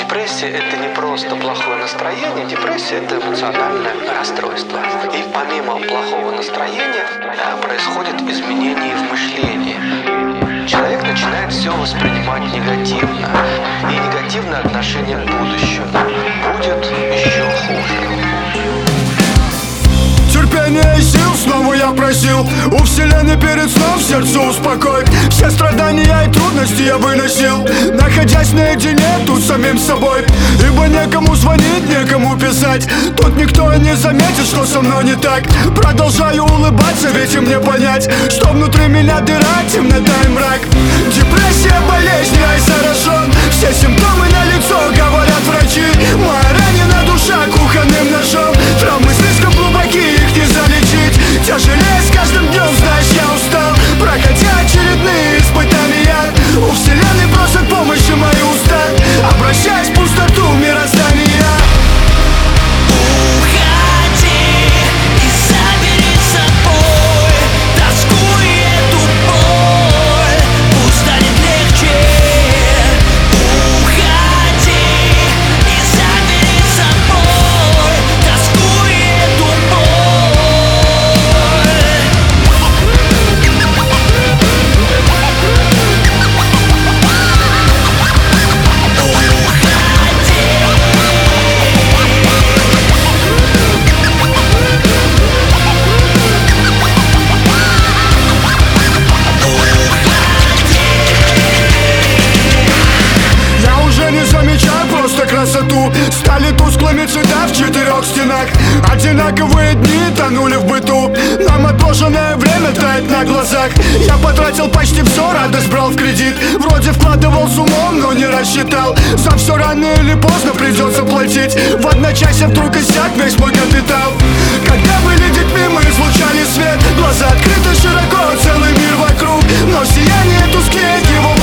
Депрессия – это не просто плохое настроение, депрессия – это эмоциональное расстройство. И помимо плохого настроения происходят изменения в мышлении. Человек начинает все воспринимать негативно, и негативное отношение к будущему будет еще хуже. Терпения и сил снова я просил у вселенной перед сном сердце успокоить. Все страдания и трудности я выносил, находясь наедине тут с самим собой. Ибо некому звонить, некому писать, тут никто не заметит, что со мной не так. Продолжаю улыбаться, ведь и мне понять, что внутри меня дыра, темнота и мрак. Депрессия, болезнь, я и заражен, все симптомы на лицо, говорят врачи. Моя ранена душа кухонным ножом, травмы слишком глубокие, их не залечить. Тяжелее с каждым днем, знаешь, я устал, проходя очередные испытания. У вселенной просят помощи мои уста, обращаясь в пустоту мироздания. Красоту стали тусклыми цвета в четырех стенах. Одинаковые дни тонули в быту, нам отложенное время тает на глазах. Я потратил почти все, радость брал в кредит, вроде вкладывал с умом, но не рассчитал. За все рано или поздно придется платить, в одночасье вдруг иссяк весь мой капитал. Когда были детьми, мы излучали свет, глаза открыты широко, целый мир вокруг, но сияние тускнеет, его